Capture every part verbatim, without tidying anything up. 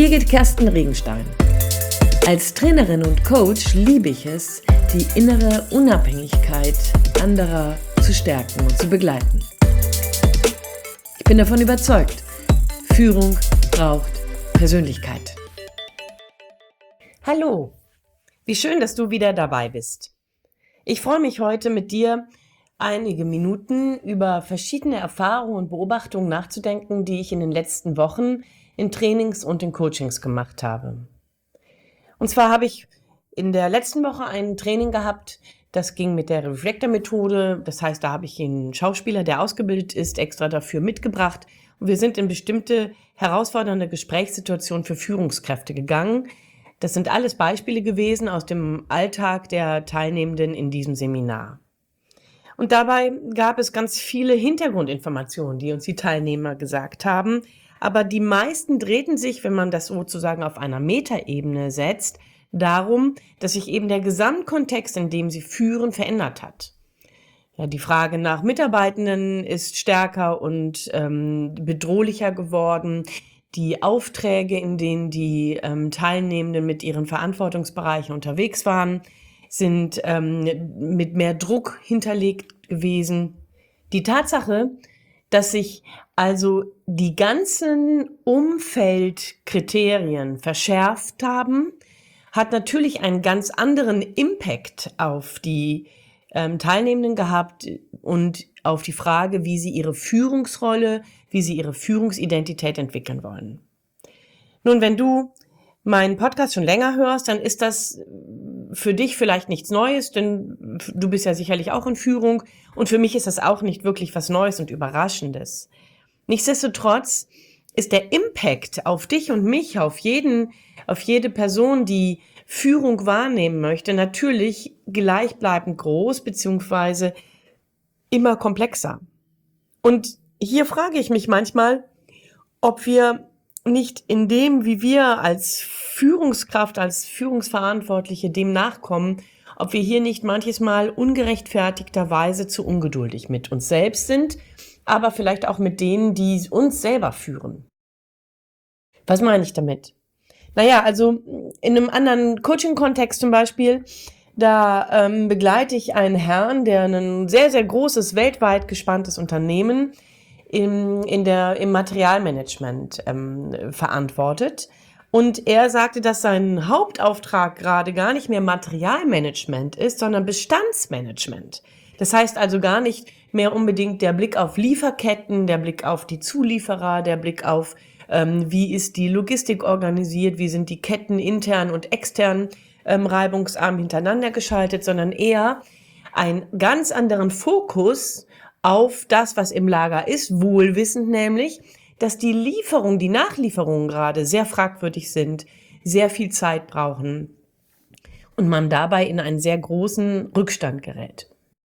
Birgit Kersten Regenstein. Als Trainerin und Coach liebe ich es, die innere Unabhängigkeit anderer zu stärken und zu begleiten. Ich bin davon überzeugt, Führung braucht Persönlichkeit. Hallo, wie schön, dass du wieder dabei bist. Ich freue mich heute mit dir einige Minuten über verschiedene Erfahrungen und Beobachtungen nachzudenken, die ich in den letzten Wochen in Trainings und in Coachings gemacht habe. Und zwar habe ich in der letzten Woche ein Training gehabt, das ging mit der Reflektor-Methode. Das heißt, da habe ich einen Schauspieler, der ausgebildet ist, extra dafür mitgebracht. Und wir sind in bestimmte herausfordernde Gesprächssituationen für Führungskräfte gegangen. Das sind alles Beispiele gewesen aus dem Alltag der Teilnehmenden in diesem Seminar. Und dabei gab es ganz viele Hintergrundinformationen, die uns die Teilnehmer gesagt haben. Aber die meisten drehten sich, wenn man das sozusagen auf einer Metaebene setzt, darum, dass sich eben der Gesamtkontext, in dem sie führen, verändert hat. Ja, die Frage nach Mitarbeitenden ist stärker und ähm, bedrohlicher geworden. Die Aufträge, in denen die ähm, Teilnehmenden mit ihren Verantwortungsbereichen unterwegs waren, sind ähm, mit mehr Druck hinterlegt gewesen. Die Tatsache, dass sich also die ganzen Umfeldkriterien verschärft haben, hat natürlich einen ganz anderen Impact auf die ähm, Teilnehmenden gehabt und auf die Frage, wie sie ihre Führungsrolle, wie sie ihre Führungsidentität entwickeln wollen. Nun, wenn du meinen Podcast schon länger hörst, dann ist das für dich vielleicht nichts Neues, denn du bist ja sicherlich auch in Führung und für mich ist das auch nicht wirklich was Neues und Überraschendes. Nichtsdestotrotz ist der Impact auf dich und mich, auf jeden, auf jede Person, die Führung wahrnehmen möchte, natürlich gleichbleibend groß beziehungsweise immer komplexer. Und hier frage ich mich manchmal, ob wir nicht in dem, wie wir als Führungskraft, als Führungsverantwortliche dem nachkommen, ob wir hier nicht manches Mal ungerechtfertigterweise zu ungeduldig mit uns selbst sind, aber vielleicht auch mit denen, die uns selber führen. Was meine ich damit? Naja, also in einem anderen Coaching-Kontext zum Beispiel, da ähm, begleite ich einen Herrn, der ein sehr, sehr großes, weltweit gespanntes Unternehmen im, in der, im Materialmanagement ähm, verantwortet. Und er sagte, dass sein Hauptauftrag gerade gar nicht mehr Materialmanagement ist, sondern Bestandsmanagement. Das heißt also gar nicht mehr unbedingt der Blick auf Lieferketten, der Blick auf die Zulieferer, der Blick auf, ähm, wie ist die Logistik organisiert, wie sind die Ketten intern und extern ähm, reibungsarm hintereinander geschaltet, sondern eher einen ganz anderen Fokus auf das, was im Lager ist, wohlwissend nämlich, dass die Lieferung, die Nachlieferungen gerade sehr fragwürdig sind, sehr viel Zeit brauchen und man dabei in einen sehr großen Rückstand gerät.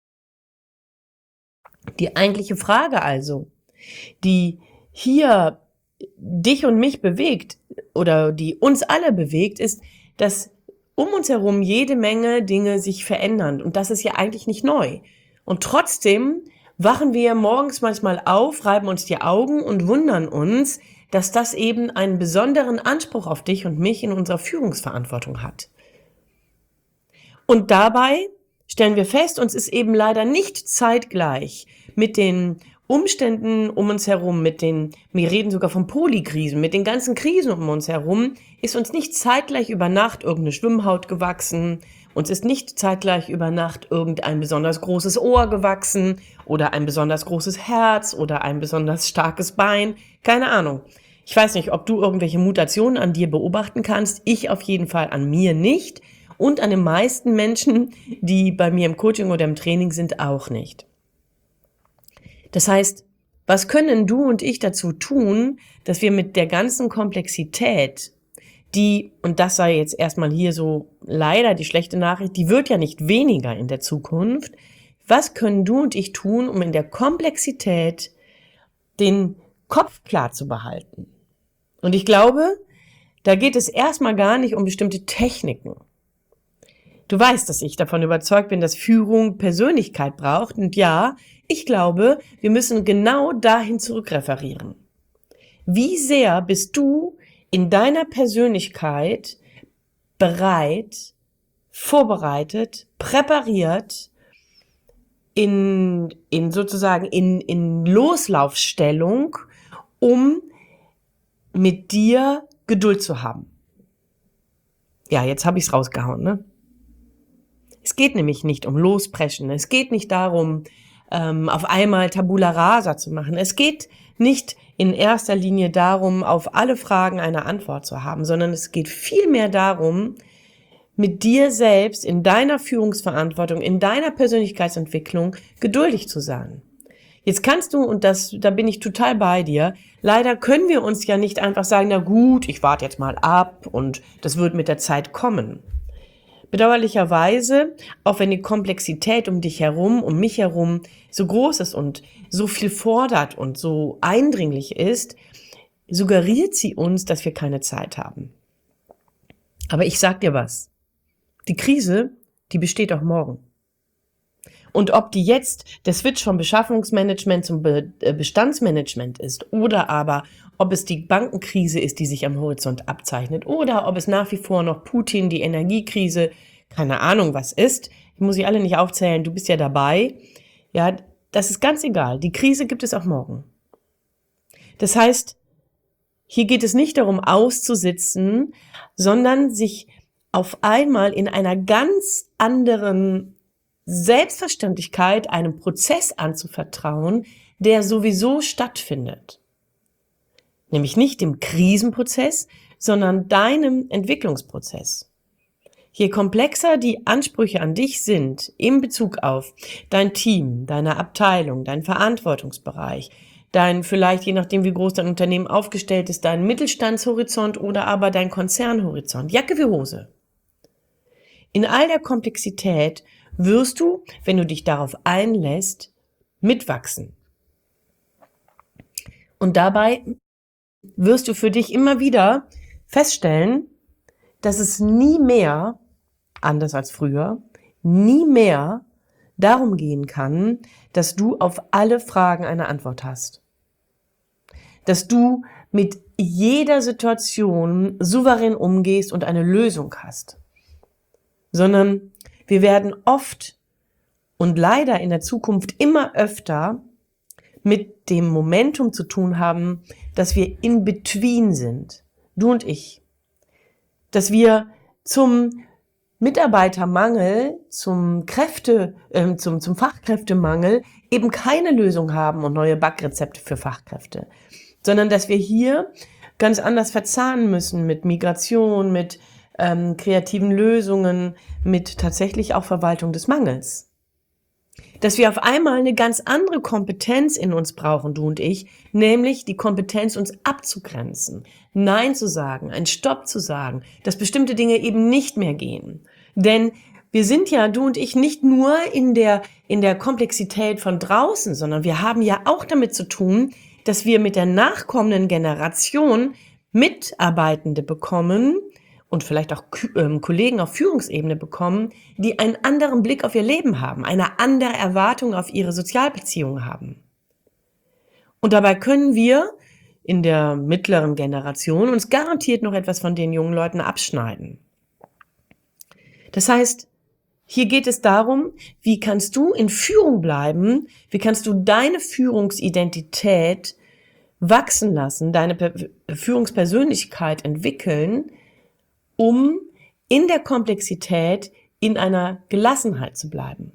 Die eigentliche Frage also, die hier dich und mich bewegt oder die uns alle bewegt, ist, dass um uns herum jede Menge Dinge sich verändern und das ist ja eigentlich nicht neu. Und trotzdem wachen wir morgens manchmal auf, reiben uns die Augen und wundern uns, dass das eben einen besonderen Anspruch auf dich und mich in unserer Führungsverantwortung hat. Und dabei stellen wir fest, uns ist eben leider nicht zeitgleich mit den Umständen um uns herum, mit den, wir reden sogar von Polykrisen, mit den ganzen Krisen um uns herum, ist uns nicht zeitgleich über Nacht irgendeine Schwimmhaut gewachsen, uns ist nicht zeitgleich über Nacht irgendein besonders großes Ohr gewachsen oder ein besonders großes Herz oder ein besonders starkes Bein, keine Ahnung. Ich weiß nicht, ob du irgendwelche Mutationen an dir beobachten kannst, ich auf jeden Fall an mir nicht und an den meisten Menschen, die bei mir im Coaching oder im Training sind, auch nicht. Das heißt, was können du und ich dazu tun, dass wir mit der ganzen Komplexität, die, und das sei jetzt erstmal hier so leider die schlechte Nachricht, die wird ja nicht weniger in der Zukunft, was können du und ich tun, um in der Komplexität den Kopf klar zu behalten? Und ich glaube, da geht es erstmal gar nicht um bestimmte Techniken. Du weißt, dass ich davon überzeugt bin, dass Führung Persönlichkeit braucht. Und ja, ich glaube, wir müssen genau dahin zurückreferieren. Wie sehr bist du in deiner Persönlichkeit bereit, vorbereitet, präpariert, in, in sozusagen in, in Loslaufstellung, um mit dir Geduld zu haben. Ja, jetzt habe ich es rausgehauen, ne? Es geht nämlich nicht um Lospreschen. Es geht nicht darum, ähm, auf einmal Tabula Rasa zu machen. Es geht nicht in erster Linie darum, auf alle Fragen eine Antwort zu haben, sondern es geht vielmehr darum, mit dir selbst in deiner Führungsverantwortung, in deiner Persönlichkeitsentwicklung geduldig zu sein. Jetzt kannst du, und das, da bin ich total bei dir, leider können wir uns ja nicht einfach sagen, na gut, ich warte jetzt mal ab und das wird mit der Zeit kommen. Bedauerlicherweise, auch wenn die Komplexität um dich herum, um mich herum so groß ist und so viel fordert und so eindringlich ist, suggeriert sie uns, dass wir keine Zeit haben. Aber ich sag dir was. Die Krise, die besteht auch morgen. Und ob die jetzt der Switch vom Beschaffungsmanagement zum Be- Bestandsmanagement ist oder aber ob es die Bankenkrise ist, die sich am Horizont abzeichnet oder ob es nach wie vor noch Putin, die Energiekrise, keine Ahnung was ist, ich muss sie alle nicht aufzählen, du bist ja dabei, ja, das ist ganz egal. Die Krise gibt es auch morgen. Das heißt, hier geht es nicht darum auszusitzen, sondern sich auf einmal in einer ganz anderen Selbstverständlichkeit einem Prozess anzuvertrauen, der sowieso stattfindet. Nämlich nicht dem Krisenprozess, sondern deinem Entwicklungsprozess. Je komplexer die Ansprüche an dich sind in Bezug auf dein Team, deine Abteilung, dein Verantwortungsbereich, dein vielleicht, je nachdem wie groß dein Unternehmen aufgestellt ist, dein Mittelstandshorizont oder aber dein Konzernhorizont, Jacke wie Hose. In all der Komplexität wirst du, wenn du dich darauf einlässt, mitwachsen. Und dabei wirst du für dich immer wieder feststellen, dass es nie mehr, anders als früher, nie mehr darum gehen kann, dass du auf alle Fragen eine Antwort hast. Dass du mit jeder Situation souverän umgehst und eine Lösung hast. Sondern wir werden oft und leider in der Zukunft immer öfter mit dem Momentum zu tun haben, dass wir in between sind, du und ich. Dass wir zum Mitarbeitermangel, zum Kräfte, äh, zum, zum Fachkräftemangel eben keine Lösung haben und neue Backrezepte für Fachkräfte, sondern dass wir hier ganz anders verzahnen müssen mit Migration, mit ähm, kreativen Lösungen, mit tatsächlich auch Verwaltung des Mangels. Dass wir auf einmal eine ganz andere Kompetenz in uns brauchen, du und ich, nämlich die Kompetenz, uns abzugrenzen, Nein zu sagen, einen Stopp zu sagen, dass bestimmte Dinge eben nicht mehr gehen. Denn wir sind ja, du und ich, nicht nur in der, in der Komplexität von draußen, sondern wir haben ja auch damit zu tun, dass wir mit der nachkommenden Generation Mitarbeitende bekommen, und vielleicht auch ähm, Kollegen auf Führungsebene bekommen, die einen anderen Blick auf ihr Leben haben, eine andere Erwartung auf ihre Sozialbeziehungen haben. Und dabei können wir in der mittleren Generation uns garantiert noch etwas von den jungen Leuten abschneiden. Das heißt, hier geht es darum, wie kannst du in Führung bleiben, wie kannst du deine Führungsidentität wachsen lassen, deine Führungspersönlichkeit entwickeln, um in der Komplexität in einer Gelassenheit zu bleiben.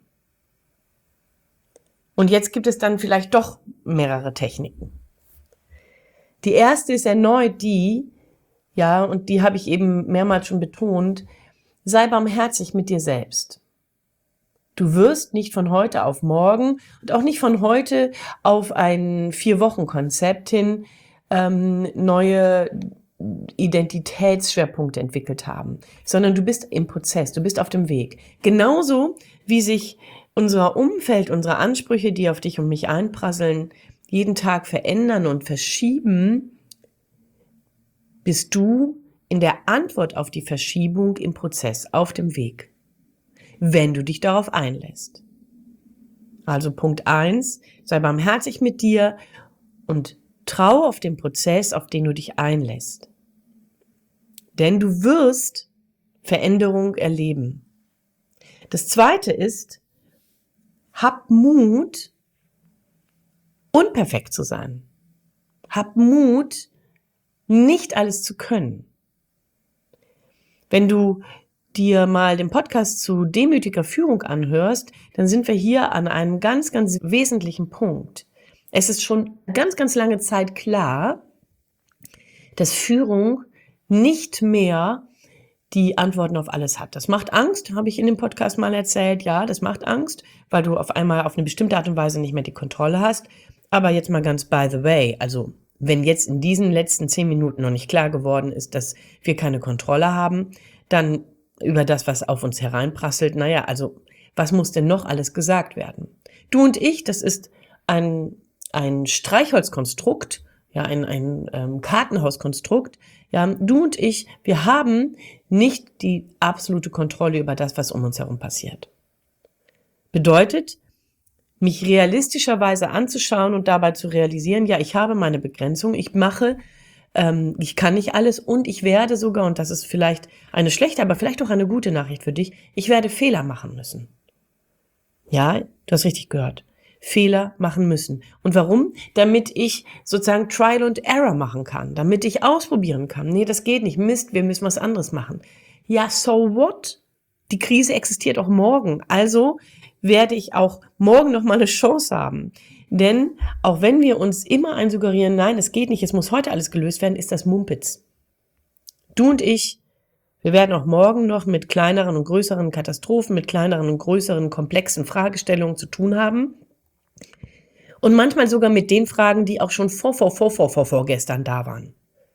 Und jetzt gibt es dann vielleicht doch mehrere Techniken. Die erste ist erneut die, ja, und die habe ich eben mehrmals schon betont, sei barmherzig mit dir selbst. Du wirst nicht von heute auf morgen und auch nicht von heute auf ein Vier-Wochen-Konzept hin ähm, neue Identitätsschwerpunkte entwickelt haben, sondern du bist im Prozess, du bist auf dem Weg. Genauso wie sich unser Umfeld, unsere Ansprüche, die auf dich und mich einprasseln, jeden Tag verändern und verschieben, bist du in der Antwort auf die Verschiebung im Prozess, auf dem Weg, wenn du dich darauf einlässt. Also Punkt eins, sei barmherzig mit dir und trau auf den Prozess, auf den du dich einlässt. denn du wirst Veränderung erleben. Das Zweite ist, hab Mut, unperfekt zu sein. Hab Mut, nicht alles zu können. Wenn du dir mal den Podcast zu demütiger Führung anhörst, dann sind wir hier an einem ganz, ganz wesentlichen Punkt. Es ist schon ganz, ganz lange Zeit klar, dass Führung nicht mehr die Antworten auf alles hat. Das macht Angst, habe ich in dem Podcast mal erzählt. Ja, das macht Angst, weil du auf einmal auf eine bestimmte Art und Weise nicht mehr die Kontrolle hast. Aber jetzt mal ganz by the way, also wenn jetzt in diesen letzten zehn Minuten noch nicht klar geworden ist, dass wir keine Kontrolle haben, dann über das, was auf uns hereinprasselt, naja, also was muss denn noch alles gesagt werden? Du und ich, das ist ein, ein Streichholzkonstrukt, ja, ein, ein ähm, Kartenhauskonstrukt. Ja, du und ich, wir haben nicht die absolute Kontrolle über das, was um uns herum passiert. Bedeutet, mich realistischerweise anzuschauen und dabei zu realisieren, ja, ich habe meine Begrenzung, ich mache, ähm, ich kann nicht alles und ich werde sogar, und das ist vielleicht eine schlechte, aber vielleicht auch eine gute Nachricht für dich, ich werde Fehler machen müssen. Ja, du hast richtig gehört. Fehler machen müssen. Und warum? Damit ich sozusagen Trial and Error machen kann, damit ich ausprobieren kann. Nee, das geht nicht. Mist, wir müssen was anderes machen. Ja, so what? Die Krise existiert auch morgen. Also werde ich auch morgen noch mal eine Chance haben. Denn auch wenn wir uns immer einsuggerieren, nein, es geht nicht, es muss heute alles gelöst werden, ist das Mumpitz. Du und ich, wir werden auch morgen noch mit kleineren und größeren Katastrophen, mit kleineren und größeren komplexen Fragestellungen zu tun haben. Und manchmal sogar mit den Fragen, die auch schon vor, vor, vor, vor, vor, vor gestern da waren.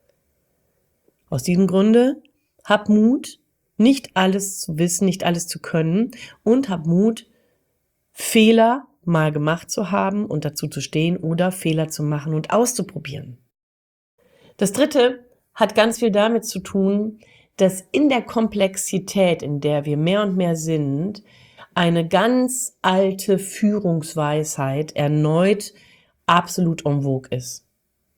Aus diesem Grunde, hab Mut, nicht alles zu wissen, nicht alles zu können und hab Mut, Fehler mal gemacht zu haben und dazu zu stehen oder Fehler zu machen und auszuprobieren. Das Dritte hat ganz viel damit zu tun, dass in der Komplexität, in der wir mehr und mehr sind, eine ganz alte Führungsweisheit erneut absolut en vogue ist.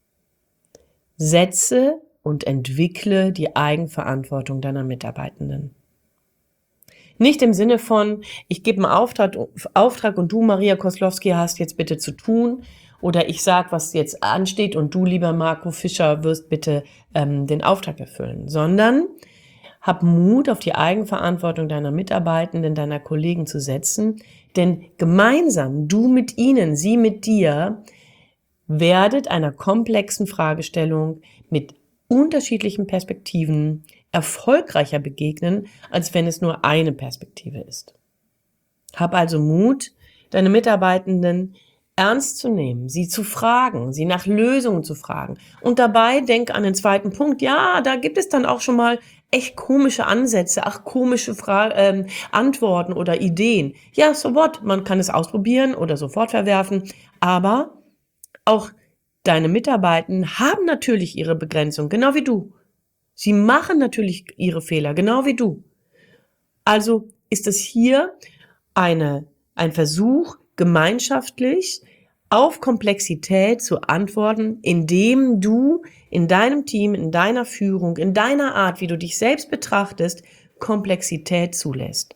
Setze und entwickle die Eigenverantwortung deiner Mitarbeitenden. Nicht im Sinne von, ich gebe einen Auftrag, Auftrag und du, Maria Koslowski, hast jetzt bitte zu tun, oder ich sage, was jetzt ansteht und du, lieber Marco Fischer, wirst bitte ähm, den Auftrag erfüllen, sondern hab Mut, auf die Eigenverantwortung deiner Mitarbeitenden, deiner Kollegen zu setzen, denn gemeinsam, du mit ihnen, sie mit dir, werdet einer komplexen Fragestellung mit unterschiedlichen Perspektiven erfolgreicher begegnen, als wenn es nur eine Perspektive ist. Hab also Mut, deine Mitarbeitenden ernst zu nehmen, sie zu fragen, sie nach Lösungen zu fragen. Und dabei denk an den zweiten Punkt, ja, da gibt es dann auch schon mal echt komische Ansätze, ach komische Fra- ähm, Antworten oder Ideen. Ja, so what, man kann es ausprobieren oder sofort verwerfen, aber auch deine Mitarbeitenden haben natürlich ihre Begrenzung, genau wie du. Sie machen natürlich ihre Fehler, genau wie du. Also ist es hier eine, ein Versuch, gemeinschaftlich auf Komplexität zu antworten, indem du in deinem Team, in deiner Führung, in deiner Art, wie du dich selbst betrachtest, Komplexität zulässt.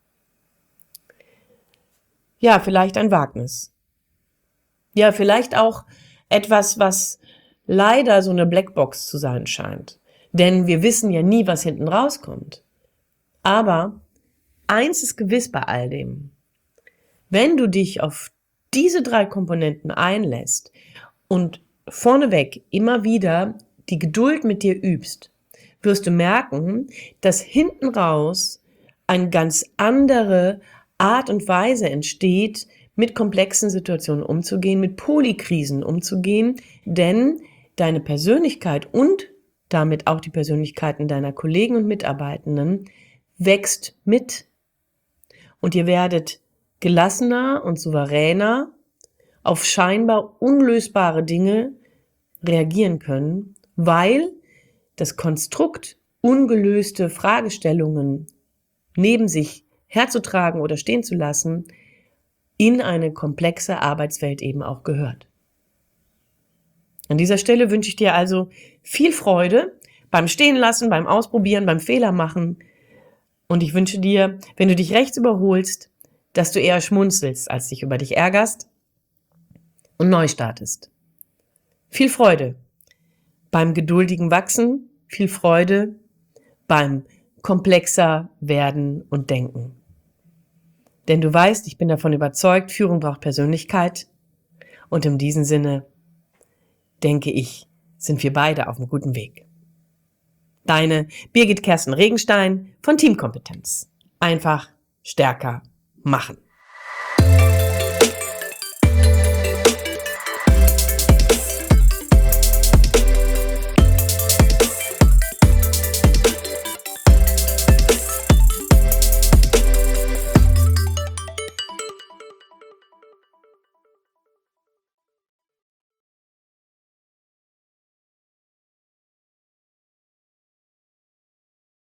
Ja, vielleicht ein Wagnis. Ja, vielleicht auch etwas, was leider so eine Blackbox zu sein scheint. Denn wir wissen ja nie, was hinten rauskommt. Aber eins ist gewiss bei all dem. Wenn du dich auf diese drei Komponenten einlässt und vorneweg immer wieder die Geduld mit dir übst, wirst du merken, dass hinten raus eine ganz andere Art und Weise entsteht, mit komplexen Situationen umzugehen, mit Polykrisen umzugehen, denn deine Persönlichkeit und damit auch die Persönlichkeiten deiner Kollegen und Mitarbeitenden wächst mit. Und ihr werdet gelassener und souveräner auf scheinbar unlösbare Dinge reagieren können, weil das Konstrukt, ungelöste Fragestellungen neben sich herzutragen oder stehen zu lassen, in eine komplexe Arbeitswelt eben auch gehört. An dieser Stelle wünsche ich dir also viel Freude beim Stehenlassen, beim Ausprobieren, beim Fehler machen. Und ich wünsche dir, wenn du dich rechts überholst, dass du eher schmunzelst, als dich über dich ärgerst und neu startest. Viel Freude beim geduldigen Wachsen, viel Freude beim komplexer werden und denken. Denn du weißt, ich bin davon überzeugt, Führung braucht Persönlichkeit. Und in diesem Sinne, denke ich, sind wir beide auf einem guten Weg. Deine Birgit Kerstin Regenstein von Teamkompetenz. Einfach stärker machen.